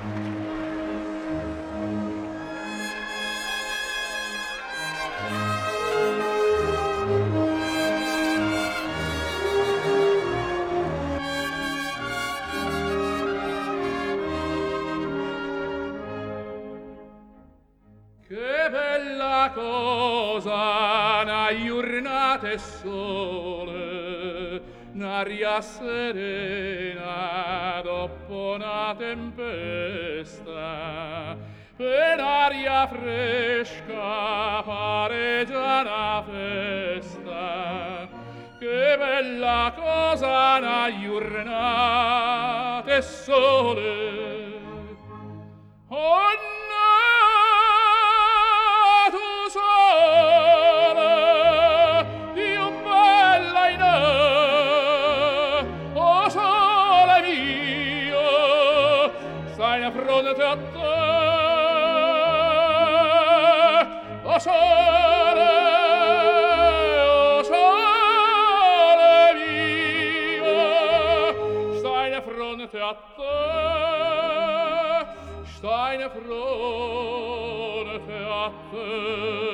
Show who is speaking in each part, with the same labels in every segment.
Speaker 1: Che bella cosa una giornata e sole, un'aria serena dopo una tempesta, per aria fresca pare già una festa. Che bella cosa una giornata e sole. Oh fronte a te, o sole mio, stai in fronte a te, stai in fronte a te.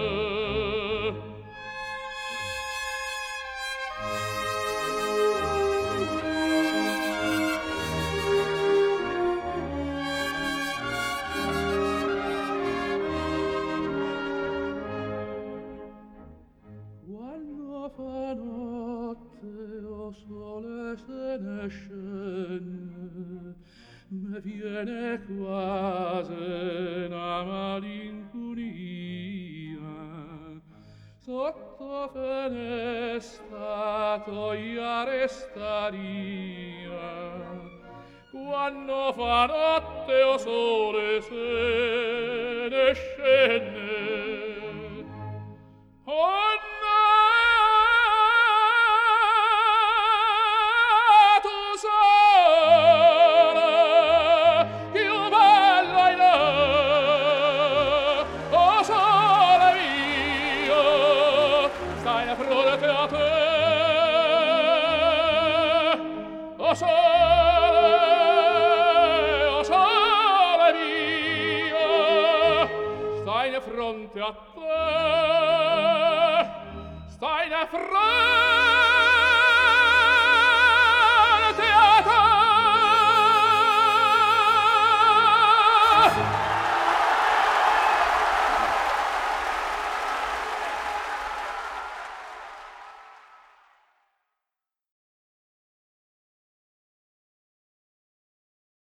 Speaker 1: Fa notte, o sole se ne scende, me viene quasi una malinconia. Sotto finestra tua restaria, quando fa notte, o sole se ne scende. Oh fronte a te, o sole mio, stai in fronte a te, stai in fronte